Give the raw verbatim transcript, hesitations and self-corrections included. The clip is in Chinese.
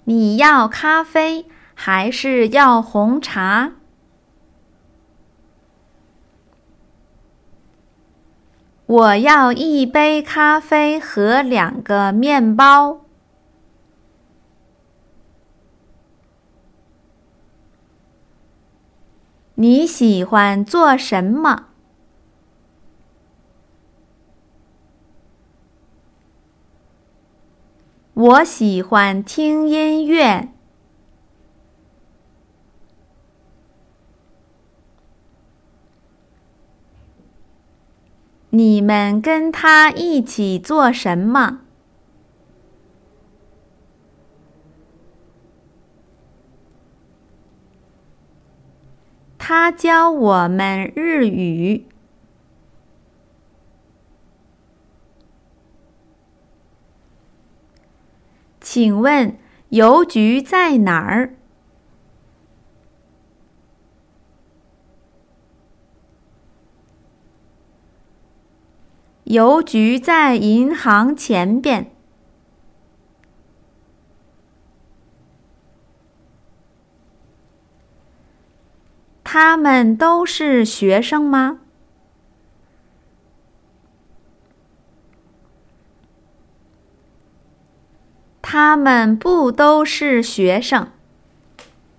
你要咖啡还是要红茶？我要一杯咖啡和两个面包。你喜欢做什么？我喜欢听音乐。你们跟他一起做什么？他教我们日语。请问邮局在哪儿？邮局在银行前边。他们都是学生吗？他们不都是学生。